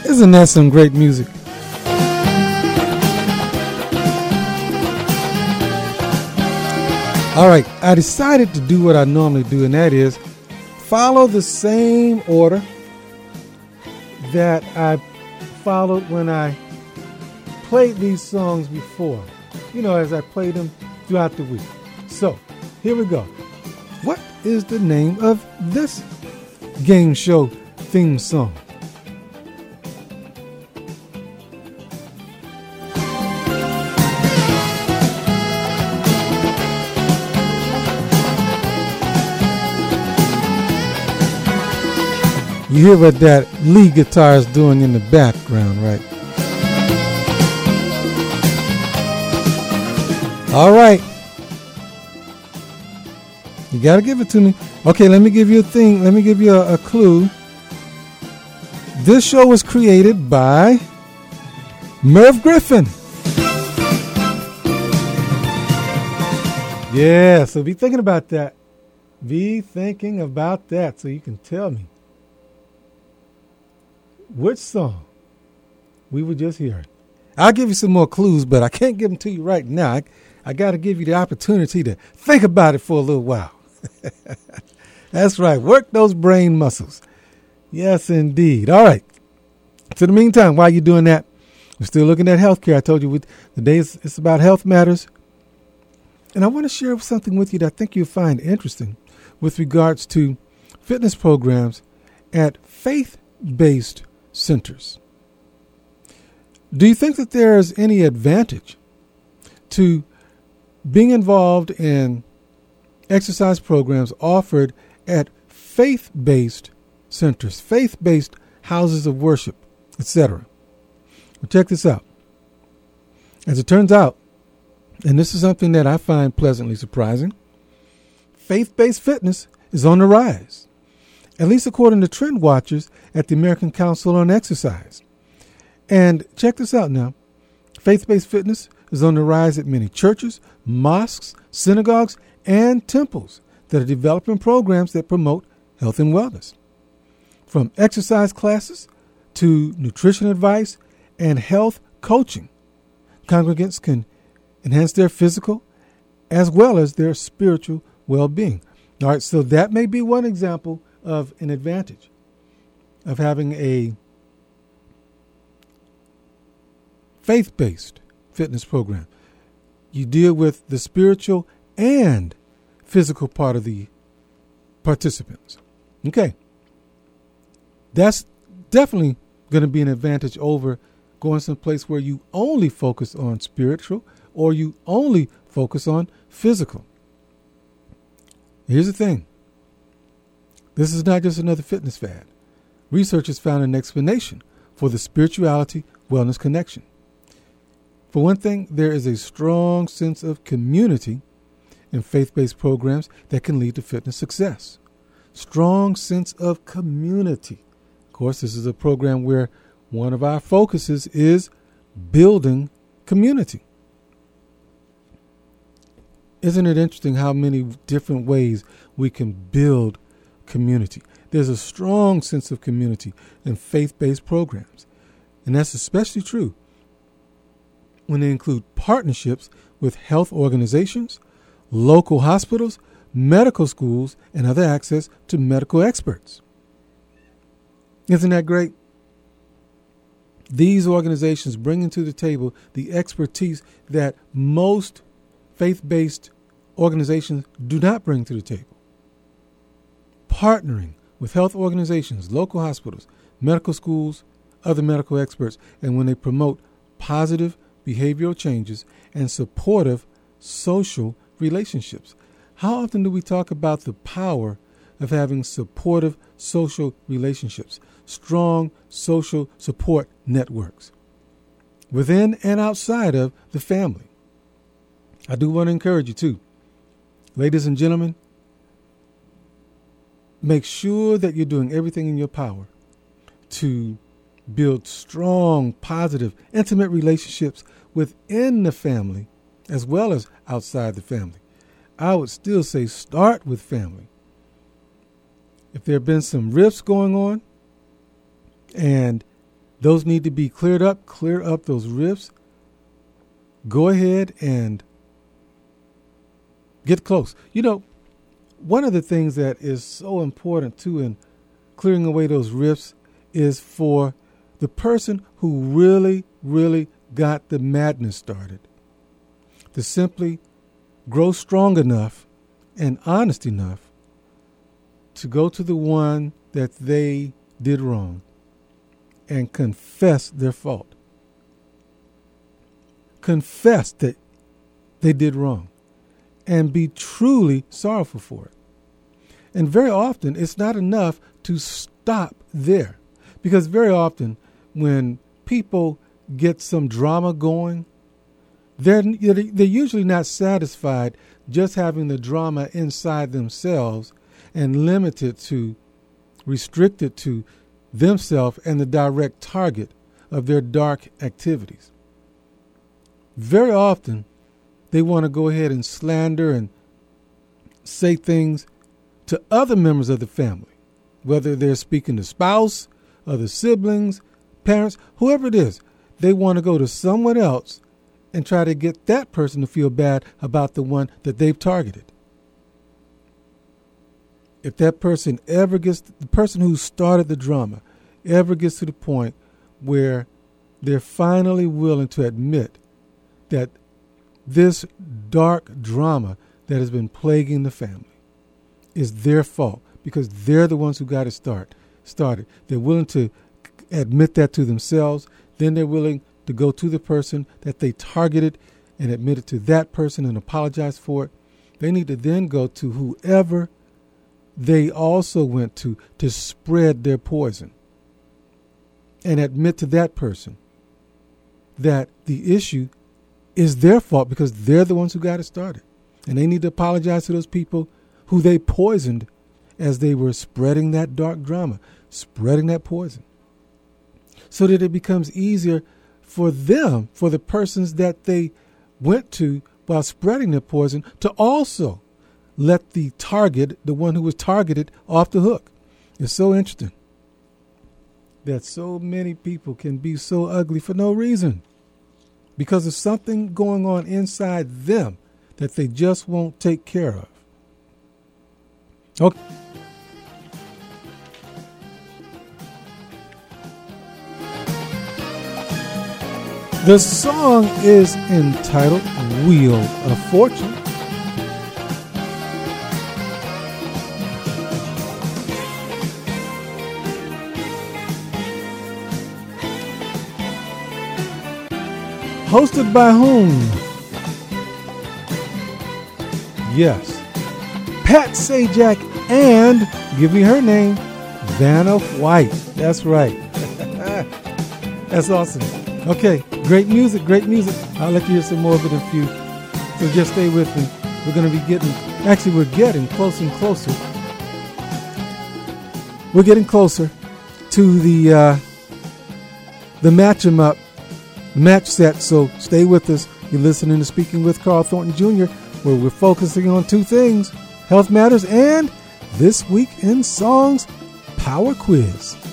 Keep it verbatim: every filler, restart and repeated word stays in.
Isn't that some great music? All right, I decided to do what I normally do, and that is follow the same order that I followed when I played these songs before, you know, as I played them throughout the week. So, here we go. What is the name of this game show theme song? You hear what that lead guitar is doing in the background, right? All right. You got to give it to me. Okay, let me give you a thing. Let me give you a, a clue. This show was created by Merv Griffin. Yeah, so be thinking about that. Be thinking about that so you can tell me which song we were just hearing. I'll give you some more clues, but I can't give them to you right now. I, I got to give you the opportunity to think about it for a little while. That's right. Work those brain muscles. Yes, indeed. All right. So in the meantime, while you're doing that, we're still looking at healthcare. I told you with, today is, it's about health matters. And I want to share something with you that I think you'll find interesting with regards to fitness programs at faith-based centers. Do you think that there is any advantage to being involved in exercise programs offered at faith-based centers, faith-based houses of worship, et cetera? Well, check this out. As it turns out, and this is something that I find pleasantly surprising, faith-based fitness is on the rise, at least according to trend watchers at the American Council on Exercise. And check this out now. Faith-based fitness is on the rise at many churches, mosques, synagogues, and temples that are developing programs that promote health and wellness. From exercise classes to nutrition advice and health coaching, congregants can enhance their physical as well as their spiritual well-being. All right, so that may be one example of an advantage of having a faith-based fitness program. You deal with the spiritual and physical part of the participants. Okay. That's definitely going to be an advantage over going someplace where you only focus on spiritual or you only focus on physical. Here's the thing. This is not just another fitness fad. Research has found an explanation for the spirituality-wellness connection. For one thing, there is a strong sense of community in faith-based programs that can lead to fitness success. Strong sense of community. Of course, this is a program where one of our focuses is building community. Isn't it interesting how many different ways we can build community? There's a strong sense of community in faith-based programs. And that's especially true when they include partnerships with health organizations, local hospitals, medical schools, and other access to medical experts. Isn't that great? These organizations bring to the table the expertise that most faith-based organizations do not bring to the table. Partnering with health organizations, local hospitals, medical schools, other medical experts, and when they promote positive behavioral changes and supportive social relationships. How often do we talk about the power of having supportive social relationships, strong social support networks within and outside of the family? I do want to encourage you too. Ladies and gentlemen, make sure that you're doing everything in your power to build strong, positive, intimate relationships within the family as well as outside the family. I would still say start with family. If there have been some rifts going on and those need to be cleared up. Clear up those rifts. Go ahead and get close. You know, one of the things that is so important too in clearing away those rifts is for the person who really, really got the madness started to simply grow strong enough and honest enough to go to the one that they did wrong and confess their fault. Confess that they did wrong and be truly sorrowful for it. And very often it's not enough to stop there, because very often when people get some drama going, they're, they're usually not satisfied just having the drama inside themselves and limited to, restricted to themselves and the direct target of their dark activities. Very often, they want to go ahead and slander and say things to other members of the family, whether they're speaking to spouse, other siblings, parents, whoever it is. They want to go to someone else and try to get that person to feel bad about the one that they've targeted. If that person ever gets, the person who started the drama, ever gets to the point where they're finally willing to admit that this dark drama that has been plaguing the family is their fault because they're the ones who got it start, started. They're willing to admit that to themselves. Then they're willing to go to the person that they targeted and admit it to that person and apologize for it. They need to then go to whoever they also went to to spread their poison and admit to that person that the issue is their fault because they're the ones who got it started. And they need to apologize to those people who they poisoned as they were spreading that dark drama, spreading that poison, so that it becomes easier for them, for the persons that they went to while spreading their poison, to also let the target, the one who was targeted, off the hook. It's so interesting that so many people can be so ugly for no reason because of something going on inside them that they just won't take care of. Okay. The song is entitled Wheel of Fortune. Hosted by whom? Yes, Pat Sajak and, give me her name, Vanna White. That's right. That's awesome. Okay, great music, great music. I'll let you hear some more of it in a few. So just stay with me. We're going to be getting, actually we're getting closer and closer. We're getting closer to the uh, the match 'em up, match set. So stay with us. You're listening to Speaking with Carl Thornton Junior, where we're focusing on two things: health matters and This Week in Songs Power Quiz.